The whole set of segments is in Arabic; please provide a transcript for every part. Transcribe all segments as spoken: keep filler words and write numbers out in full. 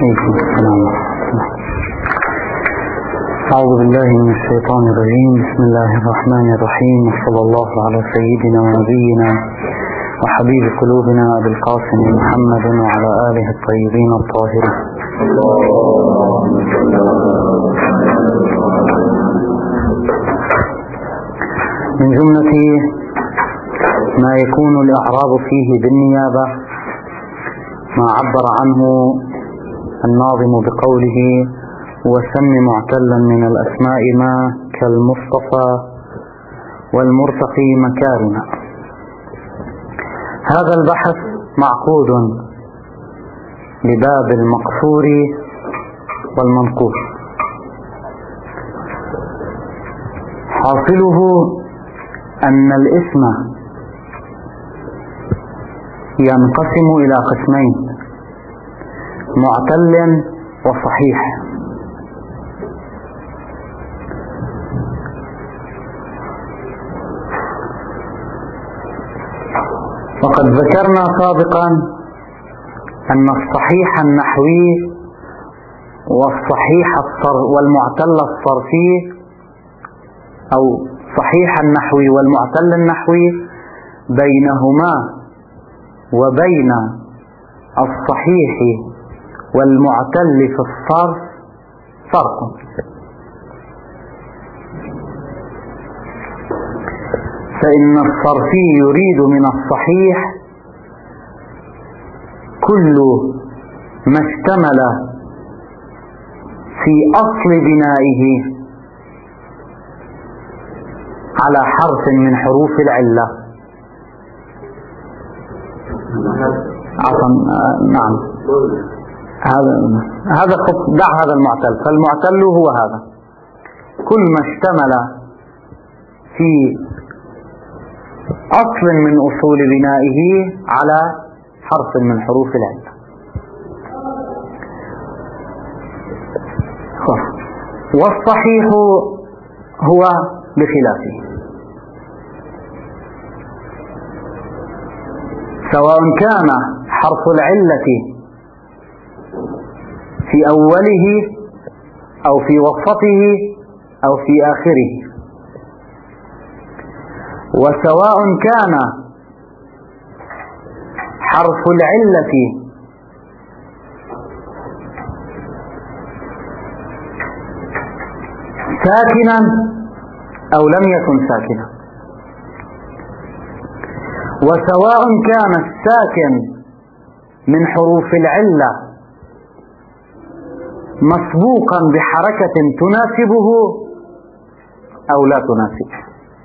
عليكم السلام. أعوذ بالله من الشيطان الرجيم. بسم الله الرحمن الرحيم، وصلى الله على سيدنا ونبينا وحبيب قلوبنا أبي القاسم محمد وعلى آله الطيبين الطاهرين. من جملة ما يكون الإعراب فيه بالنيابة ما عبر عنه الناظم بقوله: وسم معتلا من الأسماء ما كالمصطفى والمرتقي مكارنا. هذا البحث معقود لباب المقصور والمنقول. حاصله أن الاسم ينقسم إلى قسمين: معتل وصحيح. وقد ذكرنا سابقا أن الصحيح النحوي والصحيح والمعتل الصرفي، أو صحيح النحوي والمعتل النحوي، بينهما وبين الصحيح والمعتل في الصرف فرق. فإن الصرفي يريد من الصحيح كل ما اشتمل في أصل بنائه على حرف من حروف العلة. عفوا نعم، هذا هذا دع هذا المعتل. فالمعتل هو هذا: كل ما اشتمل في أصل من أصول بنائه على حرف من حروف العلة. والصحيح هو بخلافه، سواء كان حرف العلة في أوله أو في وسطه أو في آخره، وسواء كان حرف العلة ساكنا أو لم يكن ساكنا، وسواء كان الساكن من حروف العلة مسبوقا بحركة تناسبه أو لا تناسبه.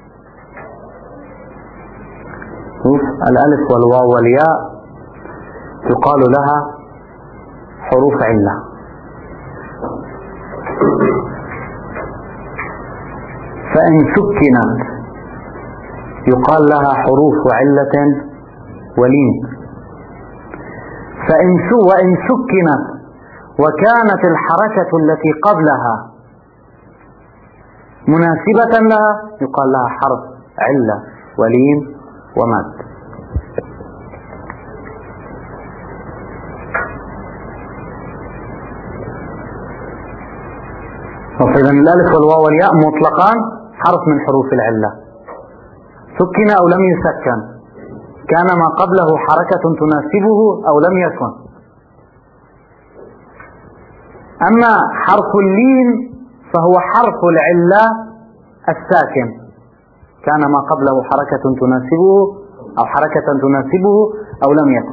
الألف والواو والياء يقال لها حروف علة، فإن سكنت يقال لها حروف علة ولين. فإن وإن سكنت وكانت الحركة التي قبلها مناسبة لها يقال لها حرف علة ولين ومد. فإذا الألف والواو والياء مطلقان حرف من حروف العلة، سكن أو لم يسكن، كان ما قبله حركة تناسبه أو لم يكن. أما حرف اللين فهو حرف العلة الساكن، كان ما قبله حركة تناسبه أو حركة تناسبه أو لم يكن.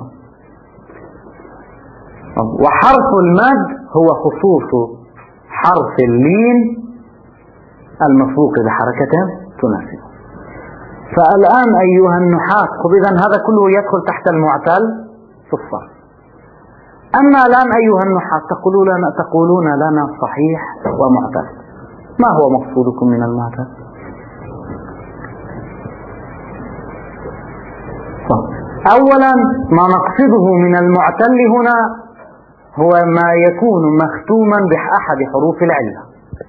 وحرف المد هو خصوص حرف اللين المسبوق بحركة تناسبه. فالآن أيها النحاة، إذن هذا كله يدخل تحت المعتل في الصرف. أما الآن أيها النحاة تقولون لنا, تقولون لنا صحيح ومعتل، ما هو مقصودكم من المعتل؟ أولا ما نقصده من المعتل هنا هو ما يكون مختوما بأحد حروف العلة.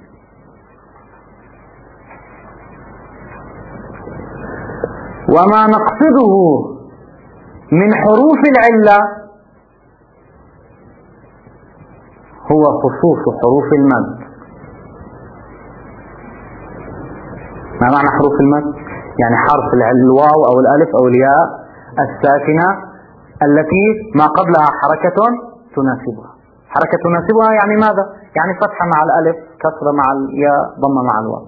وما نقصده من حروف العلة هو خصوص حروف المد. ما معنى حروف المد؟ يعني حرف الواو أو الألف أو الياء الساكنة التي ما قبلها حركة تناسبها. حركة تناسبها يعني ماذا؟ يعني فتحة مع الألف، كسرة مع الياء، ضمة مع الواو.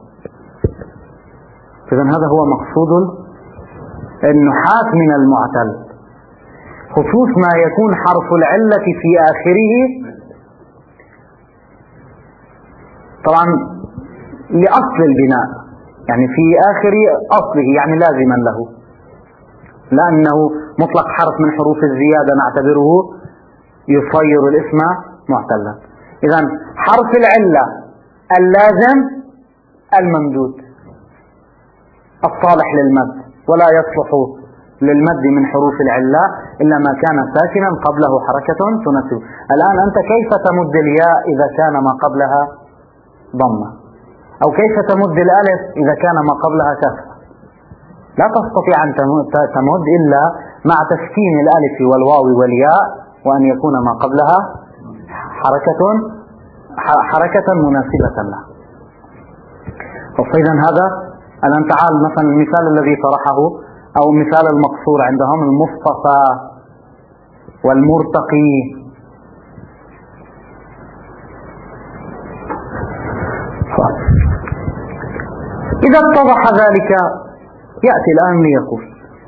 إذن هذا هو مقصود النحاة من المعتل، خصوص ما يكون حرف العلة في آخره طبعا لأصل البناء، يعني في آخر أصله، يعني لازما له، لأنه مطلق حرف من حروف الزيادة نعتبره يصير الاسم معتلا. إذن حرف العلة اللازم الممدود الصالح للمد، ولا يصلح للمد من حروف العلة إلا ما كان ساكنا قبله حركة تناسبه. الآن أنت كيف تمد الياء إذا كان ما قبلها ضمة، أو كيف تمد الألف إذا كان ما قبلها كسرة؟ لا تستطيع أن تمد إلا مع تسكين الألف والواو والياء، وأن يكون ما قبلها حركة حركة مناسبة لها. فإذا هذا الآن تعال مثلا المثال الذي طرحه أو مثال المقصور عندهم المصطفى والمرتقي. إذا اتضح ذلك يأتي الآن ليقول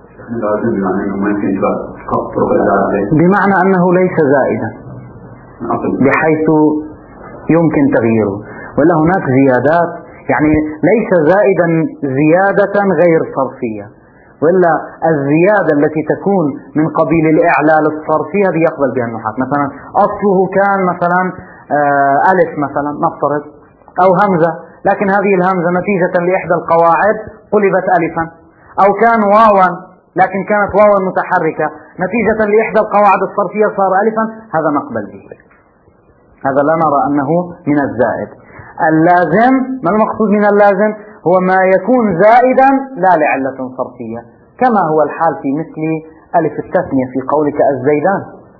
بمعنى أنه ليس زائدا بحيث يمكن تغييره، ولا هناك زيادات، يعني ليس زائدا زيادة غير صرفية، وإلا الزيادة التي تكون من قبيل الإعلال الصرفي هذه يقبل بها النحاة. مثلا أصله كان مثلا ألف مثلا نفترض أو همزة، لكن هذه الهمزة نتيجة لإحدى القواعد قلبت ألفا، أو كان واوا لكن كانت واوا متحركة نتيجة لإحدى القواعد الصرفية صار ألفا، هذا نقبل به، هذا لا نرى أنه من الزائد. اللازم، ما المقصود من اللازم؟ هو ما يكون زائدا لا لعلة صرفية، كما هو الحال في مثل ألف التثنية في قولك الزيدان،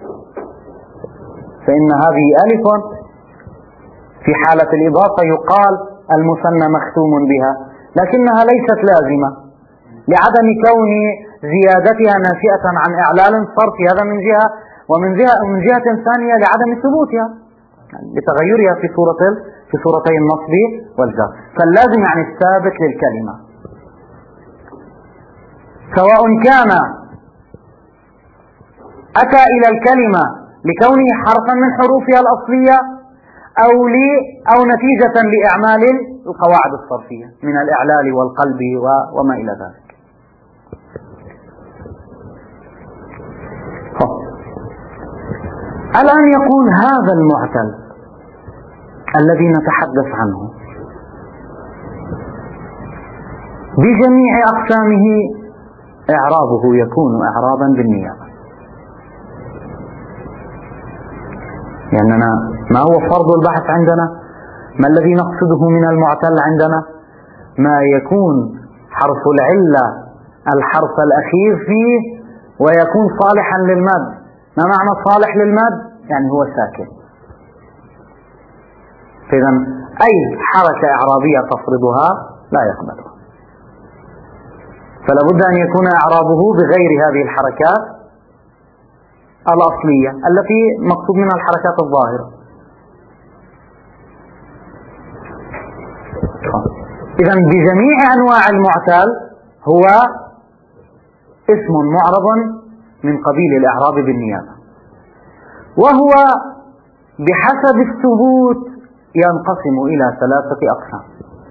فإن هذه ألف في حالة الإضافة يقال المثنى مختوم بها، لكنها ليست لازمة لعدم كون زيادتها ناشئة عن إعلال صرفي، هذا من جهة، ومن جهة من جهة ثانية لعدم ثبوتها بتغيرها في صورة في صورتي النصب والجر. فاللازم يعني الثابت للكلمة، سواء كان أتى إلى الكلمة لكونه حرفا من حروفها الأصلية أو لي أو نتيجة لإعمال القواعد الصرفية من الإعلال والقلب وما إلى ذلك. الآن يقول هذا المعتل الذي نتحدث عنه بجميع أقسامه إعرابه يكون إعرابا بالنيابة، لأننا ما هو فرض البحث عندنا؟ ما الذي نقصده من المعتل عندنا؟ ما يكون حرف العلة الحرف الأخير فيه ويكون صالحا للمد. ما معنى صالح للمد؟ يعني هو ساكن. إذا أي حركة إعرابية تفرضها لا يقبلها، فلا بد أن يكون إعرابه بغير هذه الحركات الأصلية التي مقصود منها الحركات الظاهرة. إذا بجميع أنواع المعتل هو اسم معرب من قبيل الإعراب بالنيابة، وهو بحسب الثبوت ينقسم إلى ثلاثة أقسام،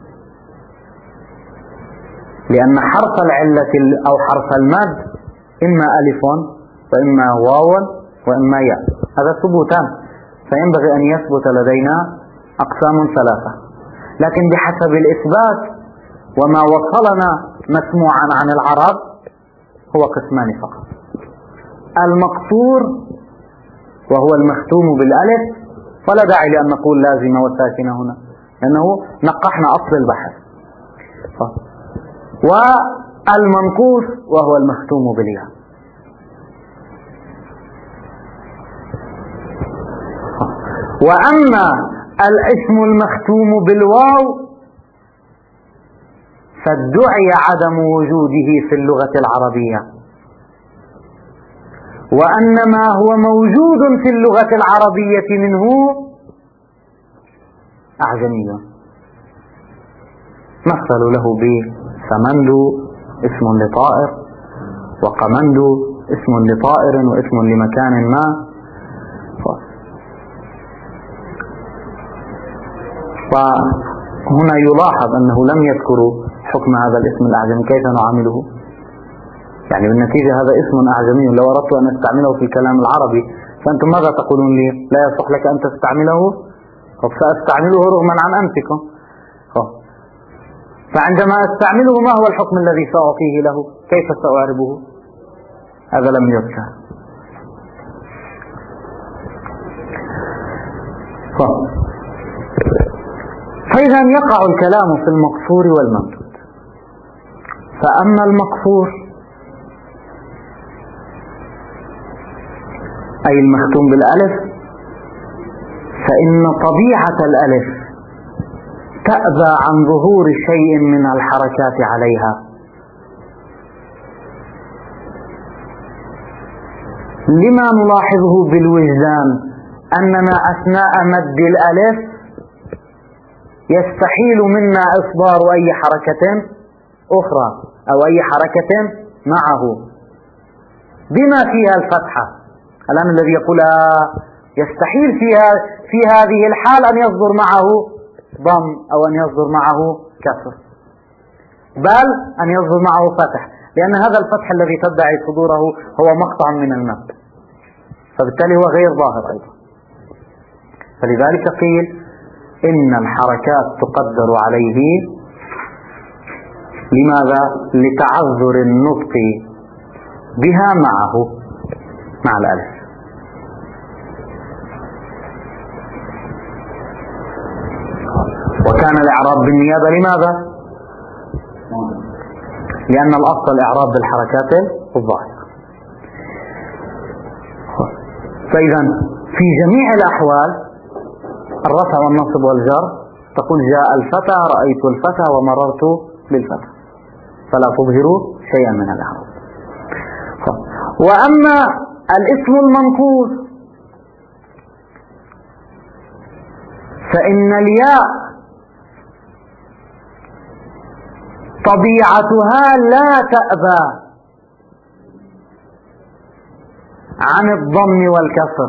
لأن حرف العلة أو حرف المد إما ألف وإما واو وإما ياء، هذا ثبوتان، فينبغي أن يثبت لدينا أقسام ثلاثة، لكن بحسب الإثبات وما وصلنا مسموعا عن العرب هو قسمان فقط: المقصور وهو المختوم بالألف، ولا داعي لأن نقول لازمة وساكنة هنا لأنه نقحنا أصل البحث، والمنقوص وهو المختوم بالياء. وأما الاسم المختوم بالواو فادعي عدم وجوده في اللغة العربية، وأن ما هو موجود في اللغة العربية منه أعجمي. مثل له بثمند اسم لطائر، وقمند اسم لطائر واسم لمكان ما. فهنا يلاحظ أنه لم يذكروا حكم هذا الاسم الأعجمي، كيف نعامله؟ يعني بالنتيجة هذا اسم أعجمي، لو أردت أن أستعمله في الكلام العربي فأنتم ماذا تقولون لي؟ لا يصح لك أن تستعمله؟ فأستعمله رغما عن أنفكم. فعندما أستعمله ما هو الحكم الذي سأعطيه له؟ كيف سأعربه؟ هذا لم يذكر. فإذا يقع الكلام في المقصور والممدود. فأما المقصور أي المختوم بالألف فإن طبيعة الألف تأبى عن ظهور شيء من الحركات عليها، لما نلاحظه بالوجدان أننا أثناء مد الألف يستحيل منا إصدار أي حركة أخرى أو أي حركة معه بما فيها الفتحة. الآن الذي يقول يستحيل فيها في هذه الحال أن يصدر معه ضم أو أن يصدر معه كسر، بل أن يصدر معه فتح، لأن هذا الفتح الذي تدعي صدوره هو مقطع من المد، فبالتالي هو غير ظاهر أيضا. فلذلك قيل إن الحركات تقدر عليه. لماذا؟ لتعذر النطق بها معه مع الألف. وكان الإعراب بالنيابة لماذا؟ لأن الأصل الإعراب بالحركات الظاهرة. فإذا في جميع الأحوال الرفع والنصب والجر تقول جاء الفتى، رأيت الفتى، ومررت بالفتى، فلا تظهروا شيئا من الإعراب. وأما الاسم المنقوص فإن الياء طبيعتها لا تأبى عن الضم والكسر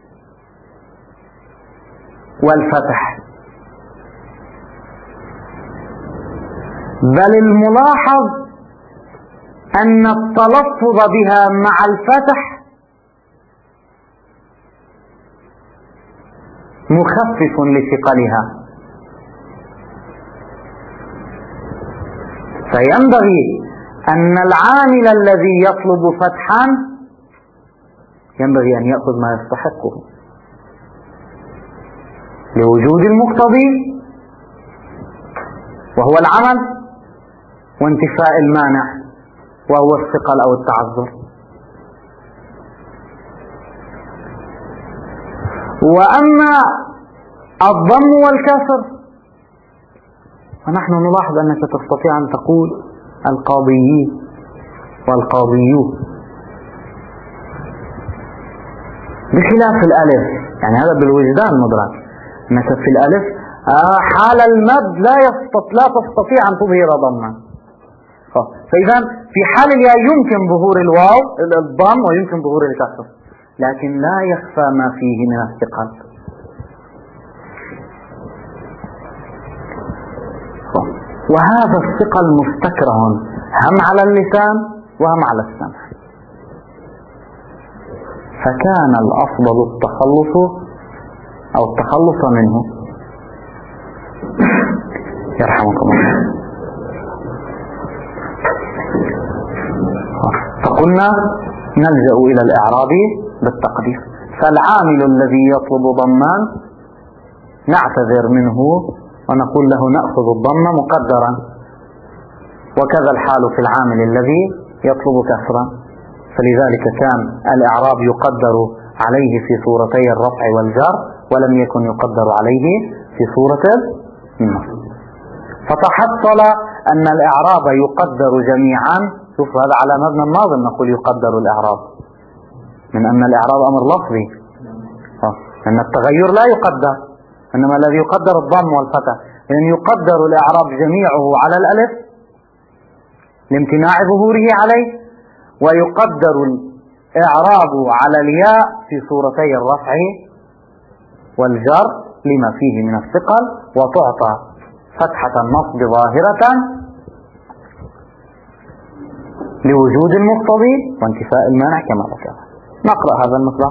والفتح، بل الملاحظ أن التلفظ بها مع الفتح مخفف لثقلها، فينبغي أن العامل الذي يطلب فتحا ينبغي أن يأخذ ما يستحقه لوجود المقتضي وهو العمل، وانتفاء المانع وهو الثقل أو التعذر. وأما الضم والكسر فنحن نلاحظ أنك تستطيع أن تقول القاضي والقاضيو، بخلاف الألف. يعني هذا بالوجدان مدرك أنك في الألف حال المد لا لا تستطيع أن تظهر ضما. فإذا في حال الياء يمكن ظهور الواو الضم ويمكن ظهور الكسر، لكن لا يخفى ما فيه من الثقل. وهذا الثقل مستكره هم على اللسان وهم على السمع، فكان الأفضل التخلص أو التخلص منه. يرحمكم الله. فقلنا نلجأ إلى الإعراب بالتقدير. فالعامل الذي يطلب ضمان نعتذر منه ونقول له نأخذ الضم مقدرا، وكذا الحال في العامل الذي يطلب كسرا. فلذلك كان الإعراب يقدر عليه في صورتي الرفع والجر ولم يكن يقدر عليه في صورة النصب. فتحصل أن الإعراب يقدر جميعا. شوف هذا على مبنى الناظم نقول يقدر الإعراب، من أن الإعراب أمر لفظي، أن التغير لا يقدر، إنما الذي يقدر الضم والفتح. لأن يقدر الإعراب جميعه على الألف لامتناع ظهوره عليه، ويقدر الإعراب على الياء في صورتي الرفع والجر لما فيه من الثقل، وتعطى فتحة النصب ظاهرة لوجود المقتضي وانتفاء المانع كما ذكر. نقرأ هذا المطلب.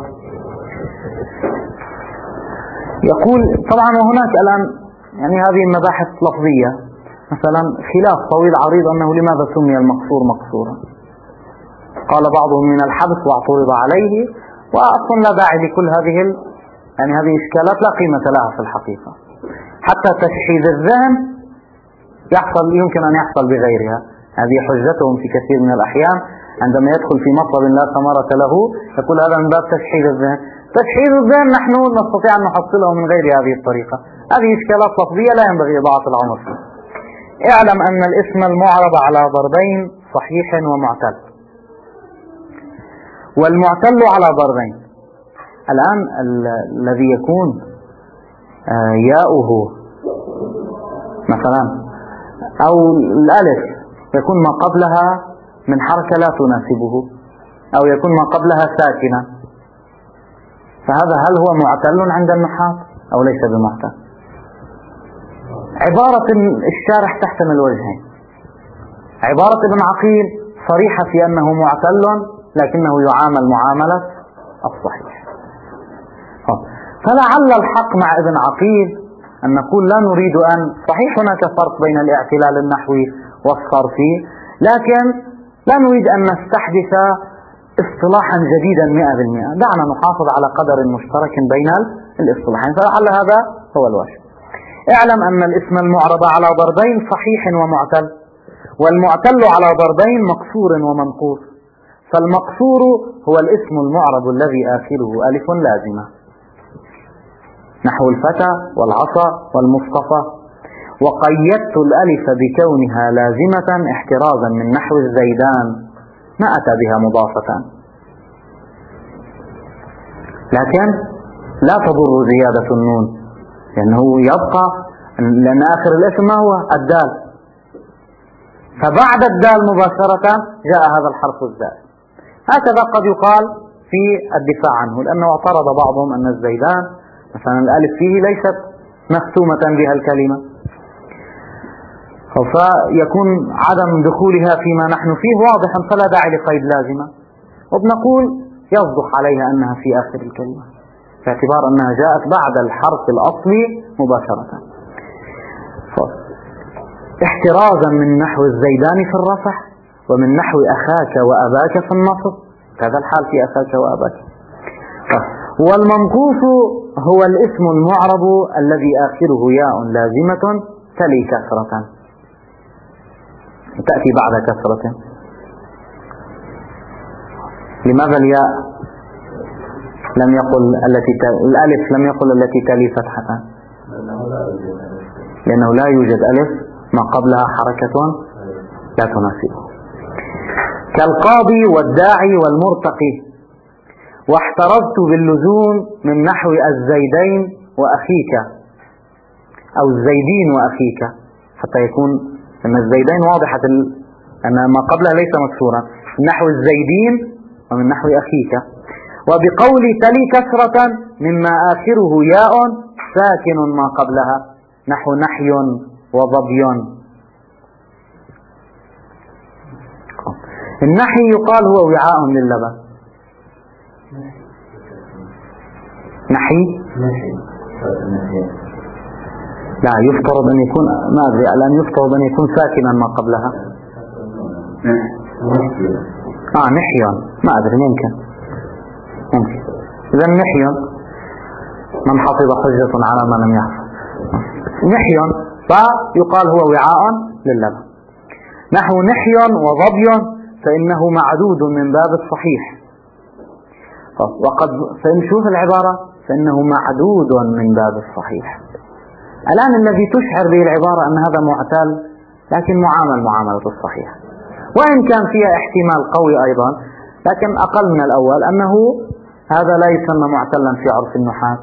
يقول طبعا وهناك الآن يعني هذه المباحث لفظية، مثلا خلاف طويل عريض أنه لماذا سمي المقصور مقصورا. قال بعضهم من الحبس واعترض عليه، وأصلا لا داعي لكل هذه ال... يعني هذه إشكالات لا قيمة لها في الحقيقة. حتى تشحيذ الذهن يحصل يمكن أن يحصل بغيرها. هذه حجتهم في كثير من الأحيان عندما يدخل في مطلب لا ثمرة له يقول هذا من باب تشحيذ الذهن. تشحيذ الذهن نحن نستطيع أن نحصله من غير هذه الطريقة. هذه إشكالات لفظية لا ينبغي إضاعة العمر فيها. اعلم أن الاسم المعرب على ضربين صحيح ومعتل، والمعتل على ضربين. الآن الذي يكون ياؤه مثلا أو الألف يكون ما قبلها من حركة لا تناسبه، أو يكون ما قبلها ساكنة، فهذا هل هو معتل عند النحاة أو ليس بمعتل؟ عبارة الشارح تحتمل وجهين. عبارة ابن عقيل صريحة في أنه معتل لكنه يعامل معاملة الصحيح. فلعل الحق مع ابن عقيل أن نقول لا نريد أن صحيح هناك فرق بين الاعتلال النحوي والصرفي، لكن لا نريد أن نستحدث اصطلاحا جديدا مئة بالمئة. دعنا نحافظ على قدر مشترك بين الاصطلاحين، فلعل هذا هو الواجب. اعلم أن الاسم المعرب على ضربين صحيح ومعتل، والمعتل على ضربين مقصور ومنقوص. فالمقصور هو الاسم المعرب الذي آخره ألف لازمة، نحو الفتى والعصا والمصطفى. وقيدت الألف بكونها لازمة احترازا من نحو الزيدان، ما أتى بها مضافة، لكن لا تضر زيادة النون لأنه يبقى، لأن آخر الاسم ما هو الدال، فبعد الدال مباشرة جاء هذا الحرف الزائد. هكذا قد يقال في الدفاع عنه، لأنه اعترض بعضهم أن الزيدان مثلا الألف فيه ليست مختومة بها الكلمة، فيكون عدم دخولها فيما نحن فيه واضحا، فلا داعي لقيد لازمة، وبنقول يصدق عليها أنها في آخر الكلمة باعتبار أنها جاءت بعد الحرف الأصلي مباشرة. احترازا من نحو الزيدان في الرفع، ومن نحو أخاك وأباك في النصب، هذا الحال في أخاك وأباك. والمنقوص هو الاسم المعرب الذي آخره ياء لازمة تلي كسرة، تأتي بعد كسرة. لماذا الياء لم يقل التي ت... الألف لم يقل التي تلي فتحة؟ لأنه لا يوجد ألف ما قبلها حركة لا تناسبه، كالقاضي والداعي والمرتقي. واحترزت باللزوم من نحو الزيدين وأخيك أو الزيدين وأخيك، حتى يكون أن الزيدين واضحة ال... أن ما قبلها ليس مكسورا، من نحو الزيدين ومن نحو أخيك. وبقول تلي كسرة مما آخره ياء ساكن ما قبلها، نحو نحي وضبي. النحي يقال هو وعاء للبن. نحي لا يفترض أن يكون، ما أدري الآن، يفترض أن يكون ساكنا ما قبلها. آه نحي ما أدري، ممكن ممكن إذا نحي من حفظ حجة على ما لم يحفظ. نحي فيقال هو وعاء للبن. نحو نحي وضبي فإنه معدود من باب الصحيح. وقد فنشوف العبارة فإنه معدود من باب الصحيح. الآن الذي تشعر به العبارة أن هذا معتل، لكن معامل معاملة الصحيح، وإن كان فيها احتمال قوي أيضا، لكن أقل من الأول، أنه هذا لا يسمى معتلا في عرف النحاة.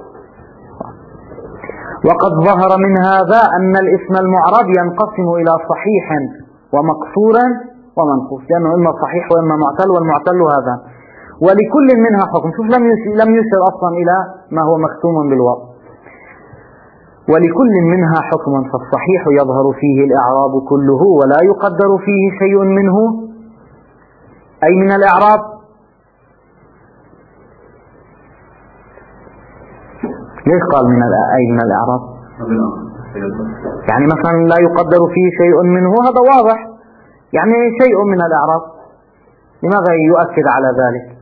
وقد ظهر من هذا أن الاسم المعرب ينقسم إلى صحيح ومكسور ومنقوص، لأنه إما صحيح وإما معتل، والمعتل هذا، ولكل منها حكم. شوف لم يشر أصلا إلى ما هو مختوم بالواو. ولكل منها حكم، فالصحيح يظهر فيه الإعراب كله ولا يقدر فيه شيء منه، أي من الإعراب. ليش قال من أي من الإعراب؟ يعني مثلا لا يقدر فيه شيء منه، هذا واضح، يعني شيء من الإعراب. لماذا يؤكد على ذلك؟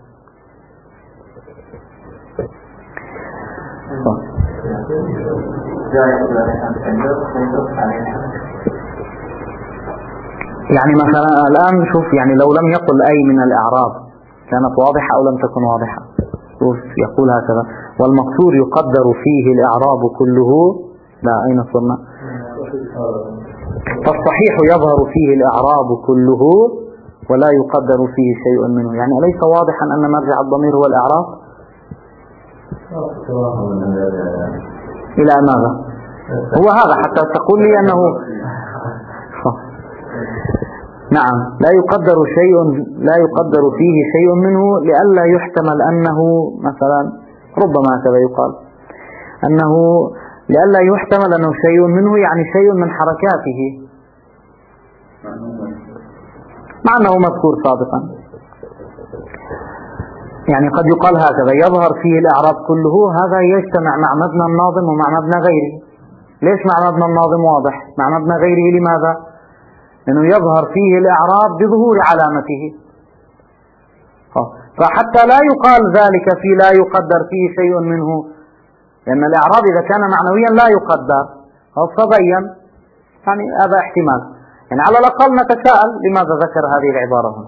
يعني مثلا الآن شوف، يعني لو لم يقل أي من الإعراب كانت واضحة أو لم تكن واضحة. يقول هكذا: والمقصور يقدر فيه الإعراب كله. لا، أين صرنا؟ فالصحيح يظهر فيه الإعراب كله ولا يقدر فيه شيء منه. يعني أليس واضحا أن مرجع الضمير هو الإعراب؟ إلى ماذا؟ هو هذا حتى تقول لي أنه نعم لا يقدر شيء، لا يقدر فيه شيء منه، لئلا يحتمل أنه مثلا، ربما هكذا يقال، أنه لئلا يحتمل أنه شيء منه يعني شيء من حركاته، مع أنه مذكور سابقا. يعني قد يقال هكذا: يظهر فيه الإعراب كله، هذا يجتمع مع مبنى الناظم ومع مبنى غيره. ليش مع مبنى الناظم واضح؟ مع مبنى غيره لماذا؟ لأنه يظهر فيه الإعراب بظهور علامته، فحتى لا يقال ذلك في لا يقدر فيه شيء منه، لأن الإعراب إذا كان معنويا لا يقدر فبين، يعني هذا احتمال. يعني على الأقل نتساءل لماذا ذكر هذه العبارة هنا.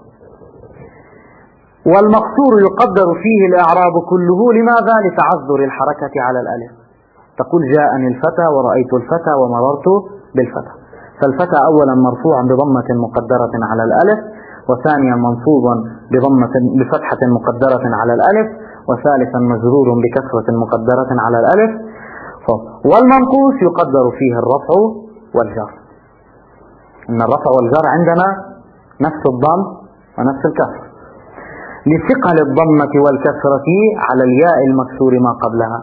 والمقصور يقدر فيه الإعراب كله، لماذا؟ لتعذر الحركة على الألف. تقول: جاءني الفتى ورأيت الفتى ومررت بالفتى. فالفتى أولا مرفوع بضمة مقدرة على الألف، وثانيا منصوب بضمة بفتحة مقدرة على الألف، وثالثا مجرور بكسرة مقدرة على الألف. والمنقوص يقدر فيه الرفع والجر. إن الرفع والجر عندنا نفس الضم ونفس الكسر، لثقل الضمة والكسرة على الياء المكسور ما قبلها.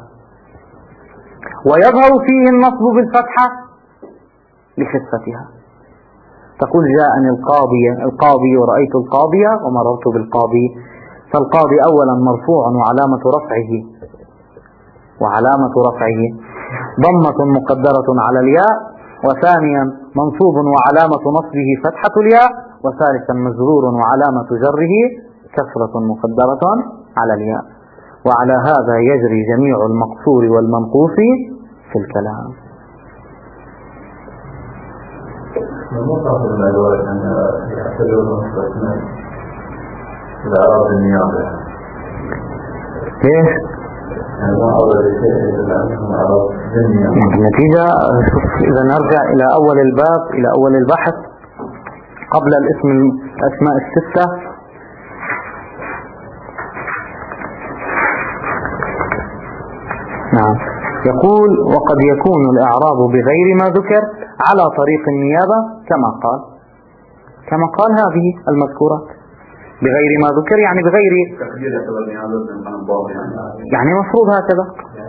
ويظهر فيه النصب بالفتحة لخفتها. تقول: جاءني القاضي القاضي ورأيت القاضية ومررت بالقاضي. فالقاضي أولا مرفوع وعلامة رفعه وعلامة رفعه ضمة مقدرة على الياء، وثانيا منصوب وعلامة نصبه فتحة الياء، وثالثا مجرور وعلامة جره كسرة مقدرة على الياء. وعلى هذا يجري جميع المقصور والمنقوص في الكلام. المصطلح من الأدوات أن يعتبر المصطلح الأعراض النيابة. ليش؟ يعني ما أول شيء لأنهم أعراض النيابة. النتيجة إذا نرجع إلى أول الباب، إلى أول البحث قبل الاسم الأسماء الستة. نعم، يقول: وقد يكون الإعراب بغير ما ذكر على طريق النيابة كما قال كما قال هذه المذكورات. بغير ما ذكر يعني بغير، يعني مفروض هكذا.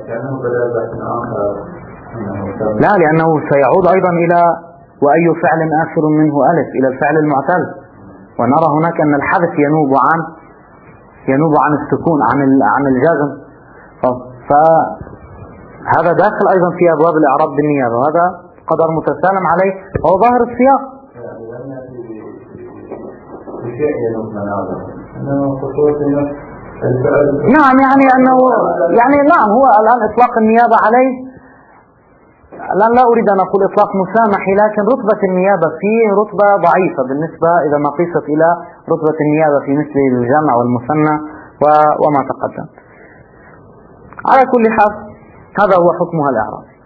لا، لأنه سيعود أيضا إلى وأي فعل آخر منه ألف، إلى الفعل المعتل. ونرى هناك أن الحذف ينوب عن ينوب عن السكون، عن عن الجزم. فهذا داخل أيضا في أبواب الإعراب بالنيابة، وهذا قدر متسالم عليه وهو ظاهر السياق. نعم، يعني أنه يعني نعم هو الآن إطلاق النيابة عليه، الآن لا أريد أن أقول إطلاق مسامحي، لكن رتبة النيابة فيه رتبة ضعيفة بالنسبة إذا ما قيست إلى رتبة النيابة في مثل الجمع والمثنى وما تقدم. على كل حال هذا هو حكمها الإعرابي.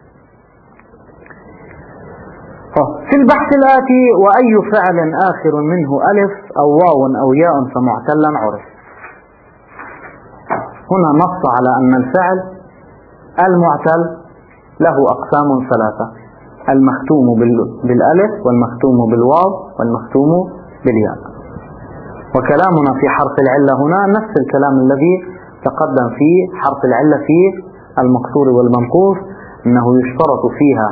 في البحث الآتي: وأي فعل آخر منه ألف أو واو أو ياء فمعتلا عرف. هنا نص على أن الفعل المعتل له أقسام ثلاثة: المختوم بالألف والمختوم بالواو والمختوم بالياء. وكلامنا في حرف العلة هنا نفس الكلام الذي تقدم في حرف العلة في المقصور والمنقوص، أنه يشترط فيها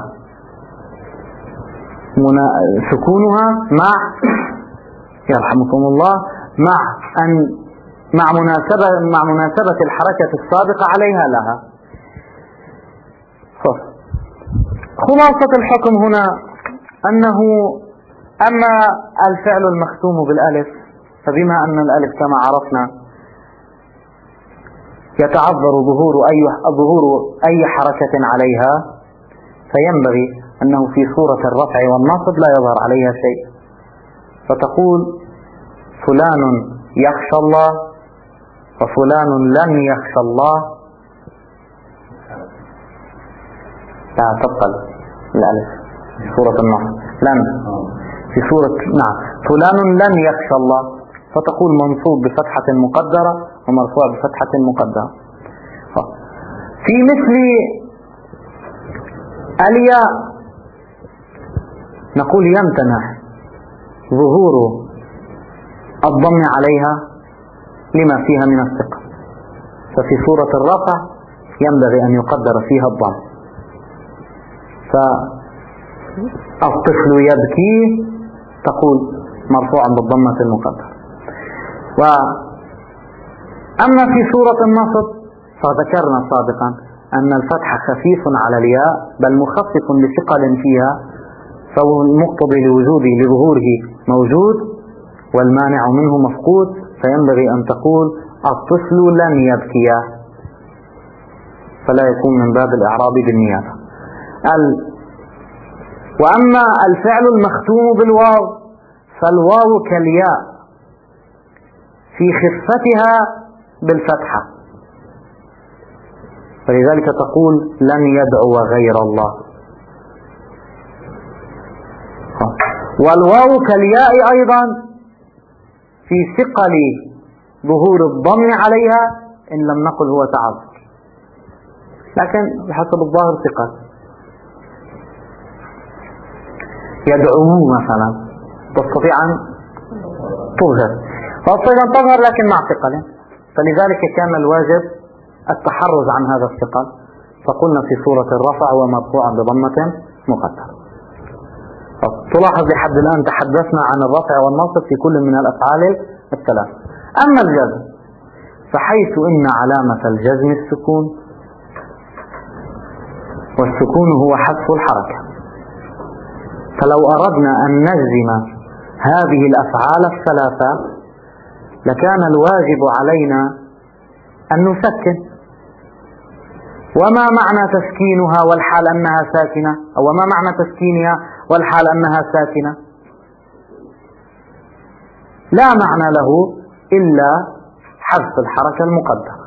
سكونها مع يرحمكم الله مع أن مع مناسبة مع مناسبة الحركة السابقة عليها لها. خلاصة الحكم هنا أنه أما الفعل المختوم بالألف فبما أن الألف كما عرفنا يتعذر ظهور أي ظهور أي حركة عليها، فينبغي أنه في صورة الرفع والنصب لا يظهر عليها شيء، فتقول فلان يخشى الله وفلان لن يخشى الله. لا تبقى الألف في صورة النصب لن، في صورة نعم فلان لن يخشى الله، فتقول منصوب بفتحة مقدرة ومرفوع بفتحة مقدرة. في مثل الياء نقول يمتنع ظهور الضم عليها لما فيها من الثقل، ففي صورة الرفع ينبغي أن يقدر فيها الضم، فالطفل يبكي تقول مرفوع بالضمة المقدرة. وأما في صورة النصب فذكرنا سابقا أن الفتح خفيف على الياء بل مخفف لثقل فيها، فهو المقتضي لوجود لظهوره موجود والمانع منه مفقود، فينبغي أن تقول الطفل لن يبكي، فلا يكون من باب الإعراب بالنيابة. وأما الفعل المختوم بالواو فالواو كالياء في خفتها بالفتحة، فلذلك تقول لن يدعو غير الله. والواو كالياء أيضا في ثقل ظهور الضم عليها إن لم نقل هو تعذر، لكن بحسب الظاهر ثقل. يدعو مثلا تستطيع أن تظهر، فأصلا تظهر لكن مع ثقل، فلذلك كان الواجب التحرز عن هذا الثقل، فقلنا في صورة الرفع ومرفوع بضمة مقدرة. تلاحظ لحد الآن تحدثنا عن الرفع والنصب في كل من الأفعال الثلاث. أما الجزم فحيث إن علامة الجزم السكون، والسكون هو حذف الحركة، فلو أردنا أن نجزم هذه الأفعال الثلاثة لكان الواجب علينا أن نسكن. وما معنى تسكينها والحال أنها ساكنة، أو وما معنى تسكينها والحال أنها ساكنة؟ لا معنى له إلا حذف الحركة المقدرة،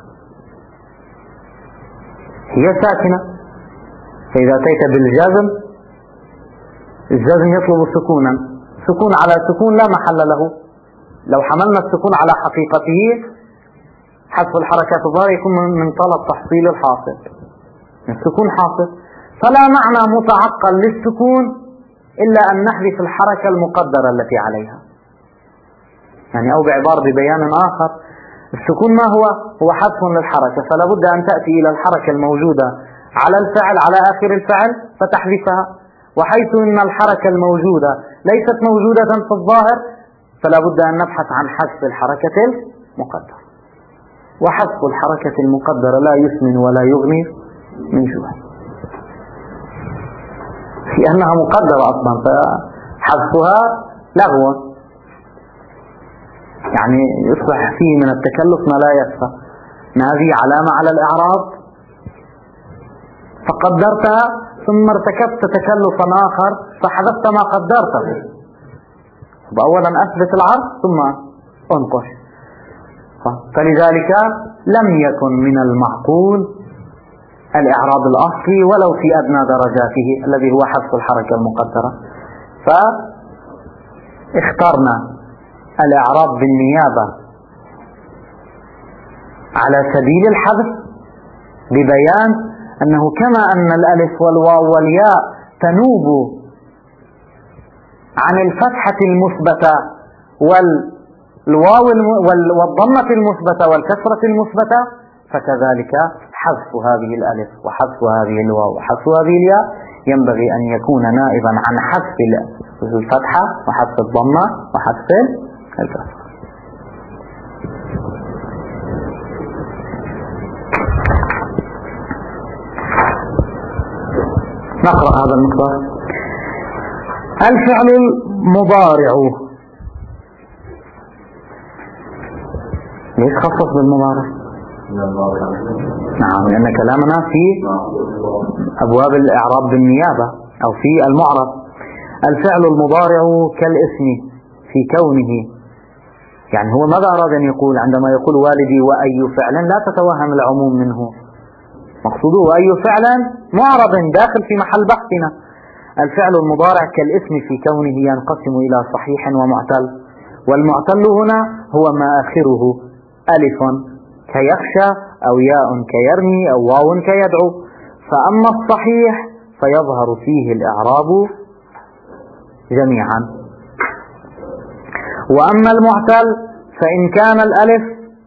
هي ساكنة، فإذا أتيت بالجزم الجزم يطلب سكونا، سكون على سكون لا محل له. لو حملنا السكون على حقيقته حذف الحركات الظاهرة يكون من طلب تحصيل الحاصل، السكون حاصل، فلا معنى متعقل للسكون إلا أن نحذف الحركة المقدرة التي عليها. يعني أو بعبارة ببيان آخر، السكون ما هو؟ هو حذف للحركة، فلا بد أن تأتي إلى الحركة الموجودة على الفعل على آخر الفعل فتحذفها، وحيث أن الحركة الموجودة ليست موجودة في الظاهر فلا بد أن نبحث عن حذف الحركة المقدرة، وحذف الحركة المقدرة لا يسمن ولا يغني من جوع، لأنها مقدرة أصلا، فحذفها لغو، يعني يصبح فيه من التكلف ما لا يكفى. هذه علامة على الإعراب فقدرتها ثم ارتكبت تكلفا آخر فحذفت ما قدرته، فأولا أثبت العرض ثم انقش. فلذلك لم يكن من المعقول الإعراب الأصلي ولو في أدنى درجاته الذي هو حذف الحركة المقدرة، فاخترنا الإعراب بالنيابة على سبيل الحذف ببيان أنه كما أن الألف والواو والياء تنوب عن الفتحة المثبتة والواو والضمة المثبتة والكسرة المثبتة، فكذلك حذف هذه الألف وحذف هذه الواو وحذف هذه الياء ينبغي أن يكون نائبا عن حذف الفتحة وحذف الضمة وحذف الكسرة. نقرأ هذا المقدار. الفعل المضارع، ليش خصص بالمضارع؟ نعم، لأن كلامنا في أبواب الإعراب بالنيابة أو في المعرب. الفعل المضارع كالاسم في كونه، يعني هو ماذا أراد أن يقول عندما يقول والدي وأي فعل؟ لا تتوهم العموم منه، مقصوده أي فعل معرض داخل في محل بحثنا. الفعل المضارع كالاسم في كونه ينقسم إلى صحيح ومعتل، والمعتل هنا هو ما آخره ألف كيخشى أو ياء كيرمي أو واو كيدعو. فأما الصحيح فيظهر فيه الإعراب جميعا، وأما المعتل فإن كان الألف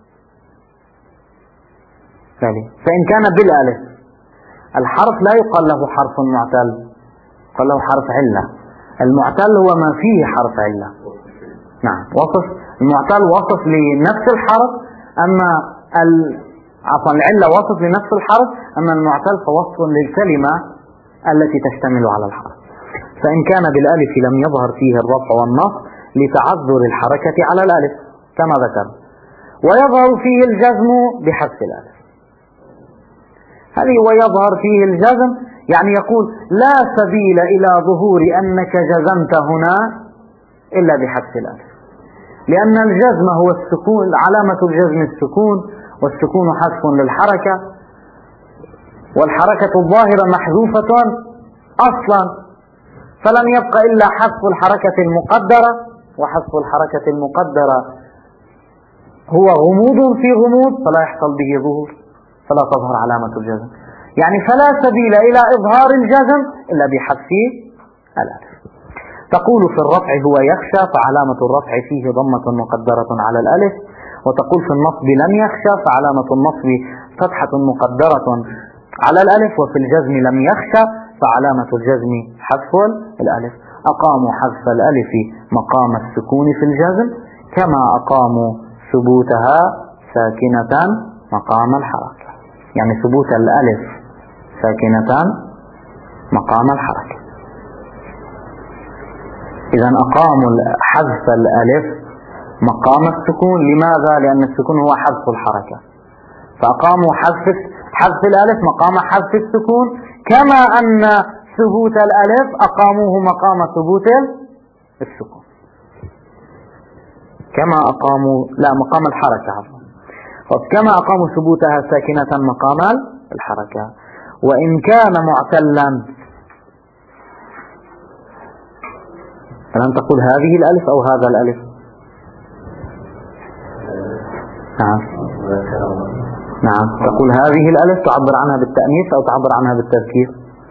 فإن كان بالألف الحرف لا يقال له حرف معتل، يقال له حرف علة. المعتل هو ما فيه حرف علة. نعم، وصف المعتل وصف لنفس الحرف، أما عفوا العلة وصف لنفس الحرف، أما المعتل فوصف للكلمة التي تشتمل على الحرف. فإن كان بالألف لم يظهر فيه الرفع والنصب لتعذر الحركة على الألف كما ذكر، ويظهر فيه الجزم بحذف الألف. هذه ويظهر فيه الجزم يعني يقول لا سبيل إلى ظهور أنك جزمت هنا إلا بحذف الألف، لأن الجزم هو السكون، علامة الجزم السكون، والسكون حذف للحركة، والحركة الظاهرة محذوفة أصلا، فلم يبق إلا حذف الحركة المقدرة، وحذف الحركة المقدرة هو غموض في غموض فلا يحصل به ظهور، فلا تظهر علامة الجزم. يعني فلا سبيل إلى إظهار الجزم إلا بحذف الألف. تقول في الرفع هو يخشى، فعلامة الرفع فيه ضمة مقدرة على الألف. وتقول في النصب لم يخشى، فعلامة النصب فتحة مقدرة على الألف. وفي الجزم لم يخشى، فعلامة الجزم حذف الألف. أقاموا حذف الألف مقام السكون في الجزم، كما أقاموا ثبوتها ساكنة مقام الحركة، يعني ثبوت الألف ساكنة مقام الحركة. إذا أقاموا حذف الألف مقام السكون. لماذا؟ لأن السكون هو حذف الحركة، فأقاموا حذف حذف الألف مقام حذف السكون، كما أن ثبوت الألف أقاموه مقام ثبوت السكون، كما أقاموا لا مقام الحركة عفوا كما أقاموا ثبوتها ساكنة مقام الحركة. وإن كان معتلا، فلن تقول هذه الألف أو هذا الألف. نعم نعم تقول هذه الألف، تعبر عنها بالتأنيث أو تعبر عنها بالتذكير.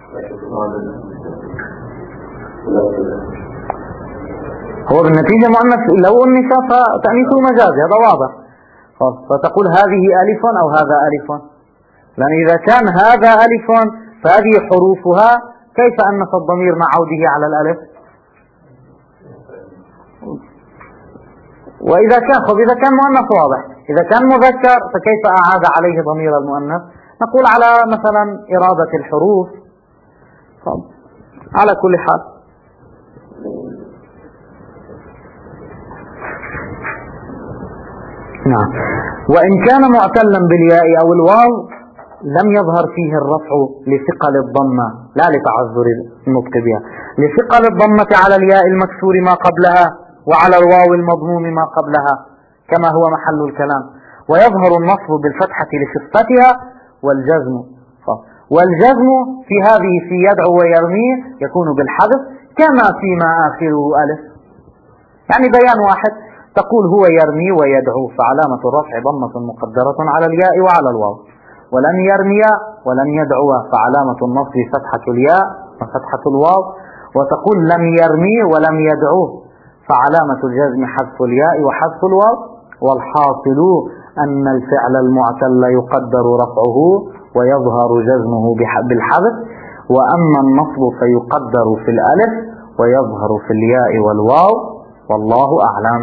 هو بالنتيجة مؤنث، لو أنث فتأنيثه مجازي، هذا واضح. فتقول هذه ألف أو هذا ألف، لأن إذا كان هذا ألف فهذه حروفها، كيف أنث الضمير مع عوده على الألف؟ وإذا كان خب إذا كان مؤنث واضح، إذا كان مذكر فكيف أعاد عليه ضمير المؤنث؟ نقول على مثلا إرادة الحروف. طب على كل حال نعم. وإن كان معتلا بالياء أو الواو لم يظهر فيه الرفع لثقل الضمة، لا لتعذر النطق بها، لثقل الضمة على الياء المكسور ما قبلها وعلى الواو المضموم ما قبلها كما هو محل الكلام. ويظهر النصب بالفتحة لخفتها والجزم والجزم في هذه في يدعو ويرمي يكون بالحذف كما فيما آخره ألف. يعني بيان واحد، تقول هو يرمي ويدعو فعلامة الرفع ضمة مقدرة على الياء وعلى الواو، ولن يرمي ولن يدعو فعلامة النصب فتحة الياء وفتحة الواو، وتقول لم يرمي ولم يدعو فعلامة الجزم حذف الياء وحذف الواو. والحاصل أن الفعل المعتل يقدر رفعه ويظهر جزمه بالحذف، وأما النصب فيقدر في الألف ويظهر في الياء والواو، والله أعلم.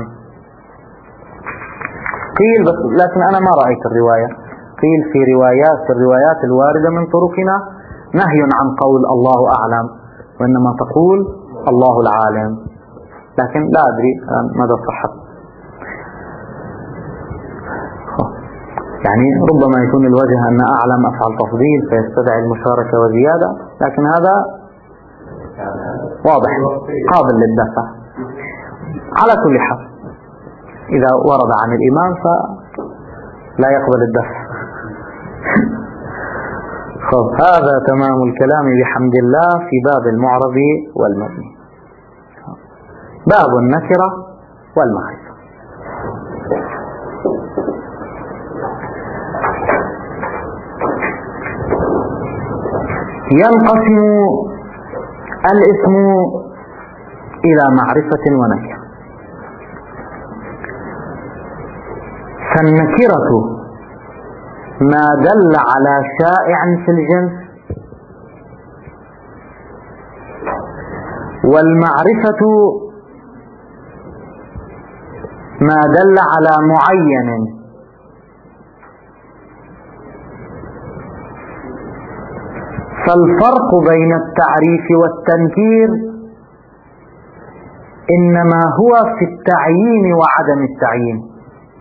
قيل بس لكن أنا ما رأيت الرواية، قيل في روايات الروايات الواردة من طرقنا نهي عن قول الله أعلم، وإنما تقول الله العالم، لكن لا أدري ماذا صحت. يعني ربما يكون الوجه أن أعلم أفعل تفضيل فيستدعي المشاركة وزيادة، لكن هذا واضح قابل للدفع. على كل حال إذا ورد عن الإمام فلا يقبل الدفع. خب هذا تمام الكلام بحمد الله في باب المعرب والمبني. باب النكرة والمعرفة. ينقسم الاسم إلى معرفة ونكرة. فالنكرة ما دل على شائع في الجنس، والمعرفة ما دل على معين. فالفرق بين التعريف والتنكير إنما هو في التعيين وعدم التعيين،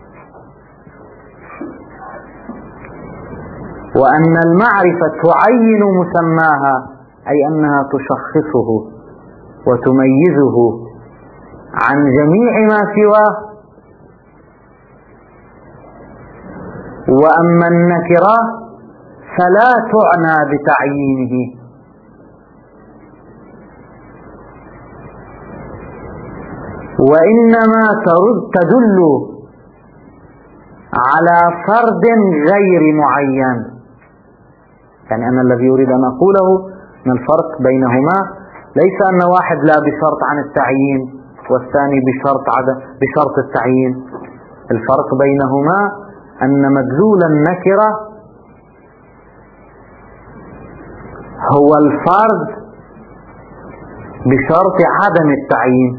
وأن المعرفة تعين مسماها، أي أنها تشخصه وتميزه عن جميع ما سواه، وأما النكرة فلا تعنى بتعيينه، وإنما تدل على فرد غير معين. يعني أنا الذي يريد أن أقوله من الفرق بينهما ليس أن واحد لا بشرط عن التعيين والثاني بشرط عدم بشرط التعيين. الفرق بينهما أن مدلول النكرة هو الفرد بشرط عدم التعيين،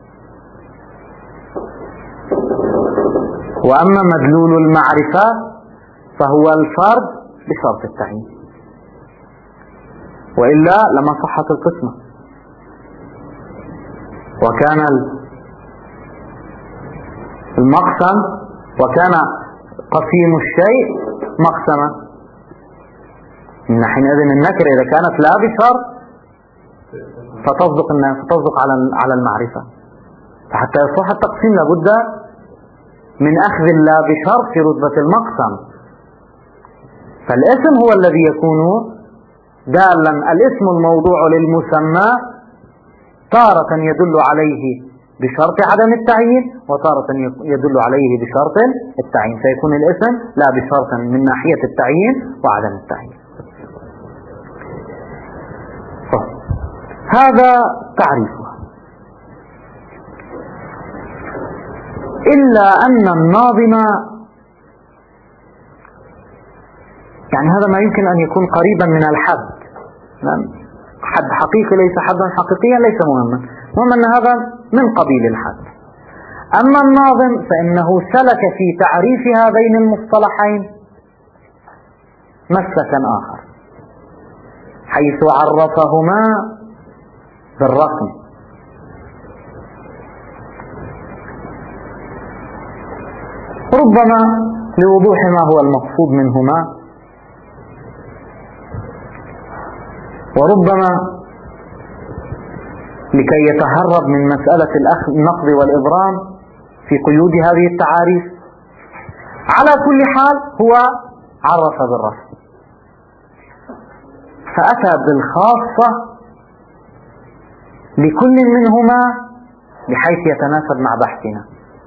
وأما مدلول المعرفة فهو الفرد بشرط التعيين، وإلا لما صحت القسمة وكان المقسم وكان قسيم الشيء مقسمة. من حينئذ النكرة إذا كانت لا بشرط فتصدق فتصدق على على المعرفة، فحتى يصح التقسيم لابد من أخذ لا بشرط في رتبة المقسم. فالاسم هو الذي يكون دالا، الاسم الموضوع للمسمى تارة يدل عليه بشرط عدم التعيين وتارة يدل عليه بشرط التعيين، فيكون الاسم لا بشرط من ناحية التعيين وعدم التعيين. هذا تعريفها. إلا أن الناظم يعني هذا ما يمكن أن يكون قريبا من الحد، حد حقيقي ليس حدا حقيقيا ليس مهما، المهم أن هذا من قبيل الحد. أما الناظم فإنه سلك في تعريف هذين المصطلحين مسلكا آخر، حيث عرفهما بالرقم. ربما لوضوح ما هو المقصود منهما، وربما لكي يتهرب من مسألة النقض والإبرام في قيود هذه التعاريف. على كل حال هو عرف بالرسم. فأتى بالخاصة لكل منهما بحيث يتناسب مع بحثنا.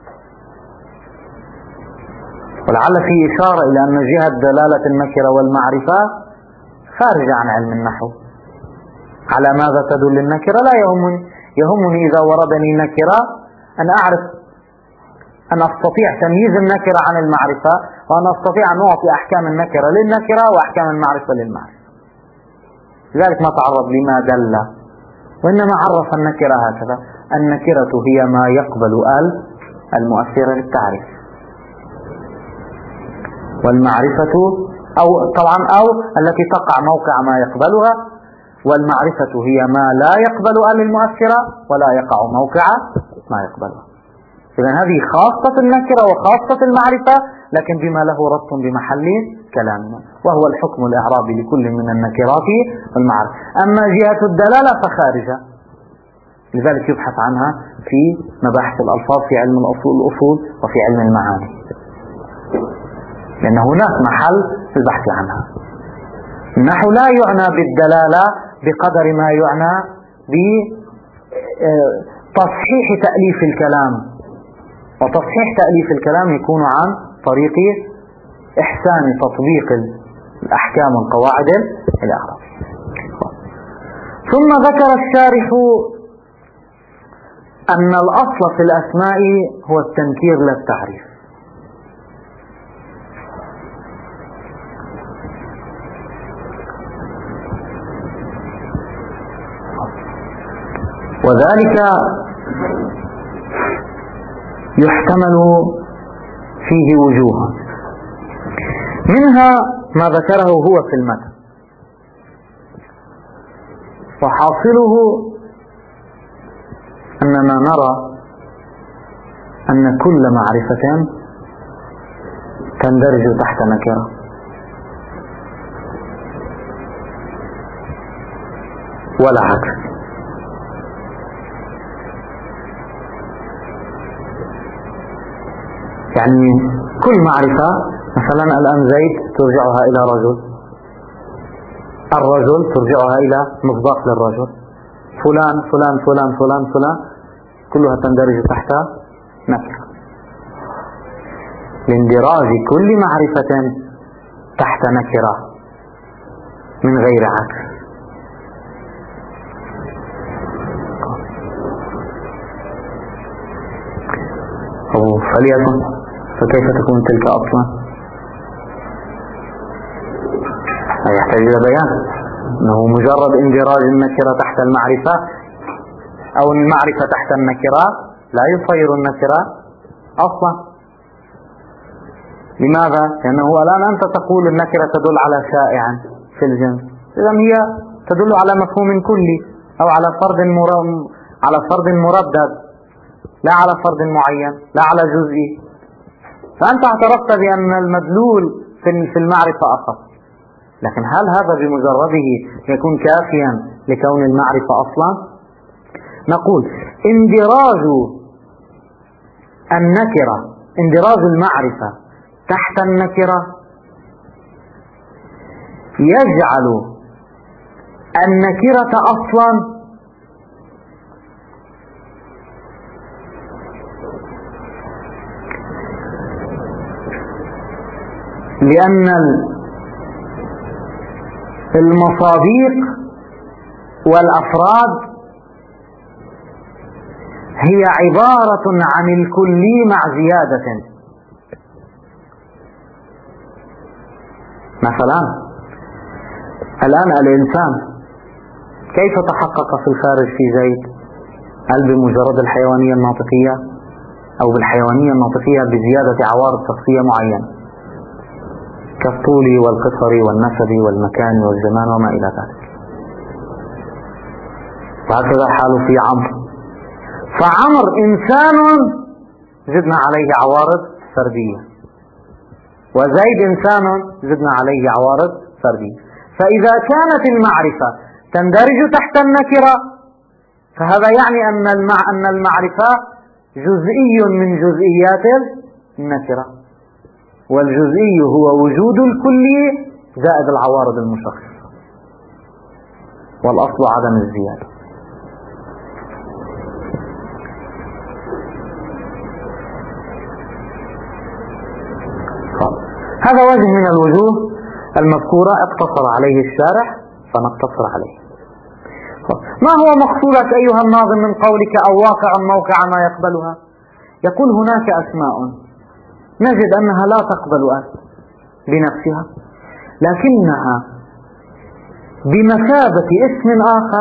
ولعل في إشارة إلى أن جهة دلالة النكرة والمعرفة خارجة عن علم النحو. على ماذا تدل النكرة؟ لا يهمني يهمني إذا وردني نكرة أن أعرف أن أستطيع تمييز النكرة عن المعرفة، وأن أستطيع أن أعطي أحكام النكرة للنكرة وأحكام المعرفة للمعرفة. لذلك ما تعرض لما دل، وإنما عرف النكرة هكذا: النكرة هي ما يقبل ال المؤثرة للتعريف، والمعرفة أو طبعا أو التي تقع موقع ما يقبلها، والمعرفة هي ما لا يقبل ال المؤثرة ولا يقع موقع ما يقبلها. إذن هذه خاصة النكرة وخاصة المعرفة، لكن بما له ربط بمحل كلامنا، وهو الحكم الإعرابي لكل من النكرات والمعرفة. أما جهة الدلالة فخارجة، لذلك يبحث عنها في مباحث الألفاظ في علم الأصول الأصول وفي علم المعاني، لأن هناك محل البحث عنها. النحو لا يعنى بالدلالة بقدر ما يعنى بتصحيح تأليف الكلام، وتصحيح تأليف الكلام يكون عن طريق إحسان تطبيق الأحكام والقواعد الإعرابية. ثم ذكر الشارح أن الأصل في الأسماء هو التنكير لا التعريف، وذلك يحتمل فيه وجوه، منها ما ذكره هو في المتن، وحاصله أننا نرى أن كل معرفة تندرج تحت نكرة، ولا عكس. يعني كل معرفة، مثلا الآن زيد ترجعها إلى رجل، الرجل ترجعها إلى مصداق للرجل، فلان فلان فلان فلان فلان كلها تندرج تحت نكرة، لاندراج كل معرفة تحت نكرة من غير عكس. فليكن فكيف تكون تلك أصلا؟ يحتاج إلى بيان أنه مجرد اندراج النكرة تحت المعرفة أو المعرفة تحت النكرة لا يصير النكرة أصلا. لماذا؟ لأنه الآن أنت تقول النكرة تدل على شائع في الجنس، إذن هي تدل على مفهوم كلي أو على فرد على فرد مردد، لا على فرد معين، لا على جزئي. فأنت اعترفت بأن المدلول في المعرفة أصل، لكن هل هذا بمجرده يكون كافيا لكون المعرفة أصلا؟ نقول اندراج النكرة اندراج المعرفة تحت النكرة يجعل النكرة أصلا، لأن المصاديق والأفراد هي عبارة عن الكلي مع زيادة. مثلا الآن الإنسان كيف تحقق في الخارج في زيد؟ هل بمجرد الحيوانية الناطقية أو بالحيوانية الناطقية بزيادة عوارض شخصية معينة كالطول والقصر والنسب والمكان والزمان وما إلى ذلك؟ وهكذا حال في عمر، فعمر إنسان زدنا عليه عوارض فردية، وزيد إنسان زدنا عليه عوارض فردية. فإذا كانت المعرفة تندرج تحت النكرة فهذا يعني أن أن المعرفة جزئي من جزئيات النكرة، والجزئي هو وجود الكلي زائد العوارض المشخصة. والأصل عدم الزيادة. هذا وجه من الوجوه المذكورة اقتصر عليه الشارح فنقتصر عليه. ما هو مقصودك أيها الناظم من قولك أو واقع موقع ما يقبلها؟ يقول هناك أسماء نجد أنها لا تقبل أن بنفسها، لكنها بمثابة اسم آخر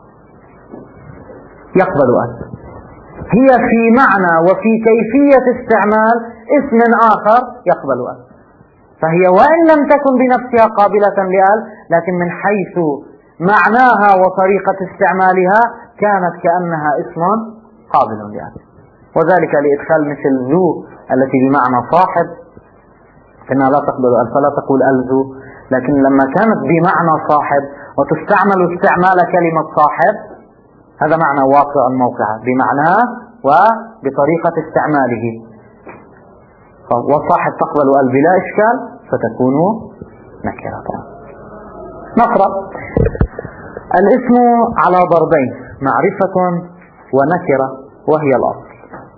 يقبل أن، هي في معنى وفي كيفية استعمال اسم آخر يقبل أن، فهي وإن لم تكن بنفسها قابلة لأل، لكن من حيث معناها وطريقة استعمالها كانت كأنها اسم قابل لأل. وذلك لإدخال مثل ذو التي بمعنى صاحب فإنها لا تقبل أل، فلا تقول ألذو، لكن لما كانت بمعنى صاحب وتستعمل استعمال كلمة صاحب هذا معنى واقع موقع بمعناه وبطريقة استعماله. والصاحب تقبل أل بلا إشكال فتكون نكرة. نقرأ الاسم على ضربين، معرفة ونكرة، وهي الأصل.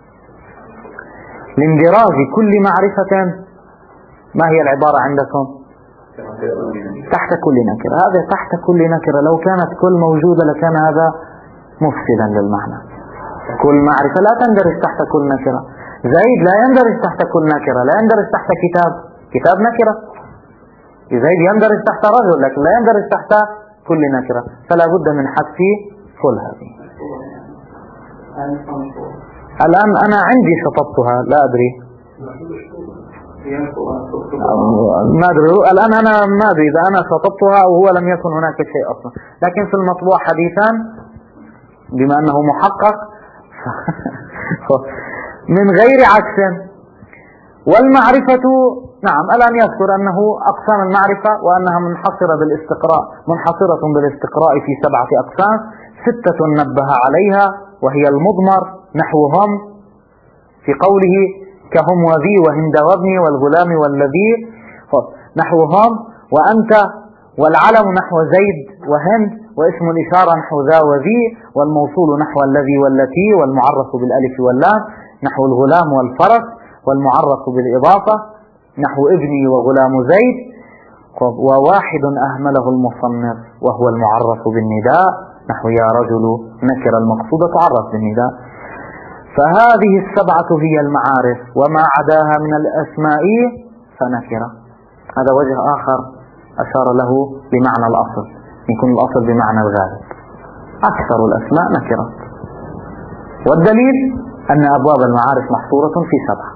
لاندراج كل معرفة، ما هي العبارة عندكم؟ تحت كل نكرة. هذا تحت كل نكرة، لو كانت كل موجودة لكان هذا مفسدا للمعنى. كل معرفة لا تندرج تحت كل نكرة. زيد لا يندرج تحت كل نكرة، لا يندرج تحت كتاب، كتاب نكرة. زيد يندرج تحت رجل لكن لا يندرج تحت كل نكرة، فلا بد من حذف كل هذه. الآن أنا عندي شطبتها لا أدري ما أدري الآن أنا ما أدري إذا أنا شطبتها أو هو لم يكن هناك شيء أصلا، لكن في المطبوع حديثا بما أنه محقق من غير عكس. والمعرفة نعم الآن يذكر أنه أقسام المعرفة وأنها منحصرة بالاستقراء منحصرة بالاستقراء في سبعة أقسام، ستة نبه عليها وهي المضمر نحوهم في قوله كهم وذي وهند وابني والغلام والذي نحوهم، وأنت والعلم نحو زيد وهند، واسم الإشارة نحو ذا وذي، والموصول نحو الذي والتي، والمعرف بالألف واللام نحو الغلام والفرس، والمعرف بالإضافة نحو ابني وغلام زيد، وواحد أهمله المصنف وهو المعرف بالنداء نحو يا رجل نكر المقصودة تعرف بالنداء. فهذه السبعة هي المعارف، وما عداها من الأسماء فنكرة. هذا وجه آخر أشار له بمعنى الأصل، يكون الأصل بمعنى الغالب. أكثر الأسماء نكرة، والدليل أن أبواب المعارف محصورة في سبعة.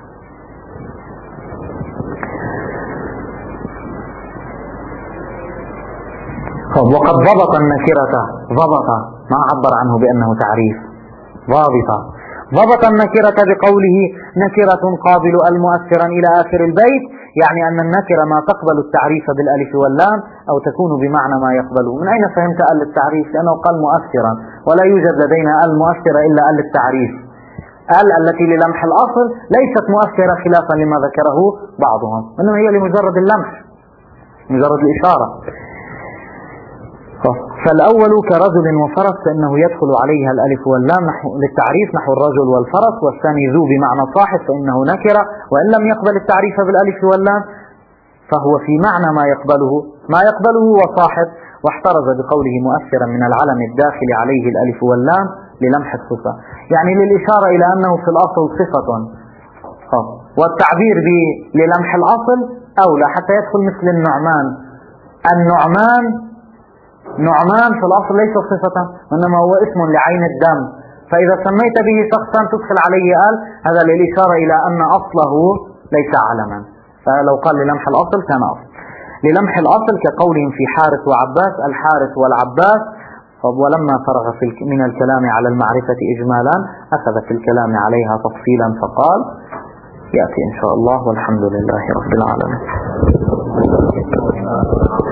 وقد ضبط النكرة، ضبط ما عبر عنه بأنه تعريف، ضابطة، ضبط النكرة بقوله نكرة قابل المؤثرا إلى آخر البيت، يعني أن النكرة ما تقبل التعريف بالألف واللام أو تكون بمعنى ما يقبله. من أين فهمت أل التعريف؟ لأنه قال مؤثرا، ولا يوجد لدينا أل مؤثرة إلا أل التعريف. أل التي للمح الأصل ليست مؤثرة خلافا لما ذكره بعضهم، إنما هي لمجرد اللمح مجرد الإشارة. فالأول كرجل وفرس فإنه يدخل عليها الألف واللام نحو للتعريف نحو الرجل والفرس، والثاني ذو بمعنى صاحب فإنه نكرة وإن لم يقبل التعريف بالألف واللام فهو في معنى ما يقبله ما يقبله وصاحب، واحترز بقوله مؤثرا من العلم الداخل عليه الألف واللام للمح الصفة، يعني للإشارة إلى أنه في الأصل صفة، والتعبير بلمح الأصل أولى حتى يدخل مثل النعمان. النعمان نعمان في الأصل ليس صفة وإنما هو اسم لعين الدم، فإذا سميت به شخصا تدخل عليه آل، هذا للإشارة إلى أن أصله ليس علما، فلو قال للمح الأصل كان أصل. للمح الأصل كقولهم في حارث وعباس الحارث والعباس. ولما فرغ من الكلام على المعرفة إجمالا أخذ في الكلام عليها تفصيلا فقال يأتي إن شاء الله، والحمد لله رب العالمين.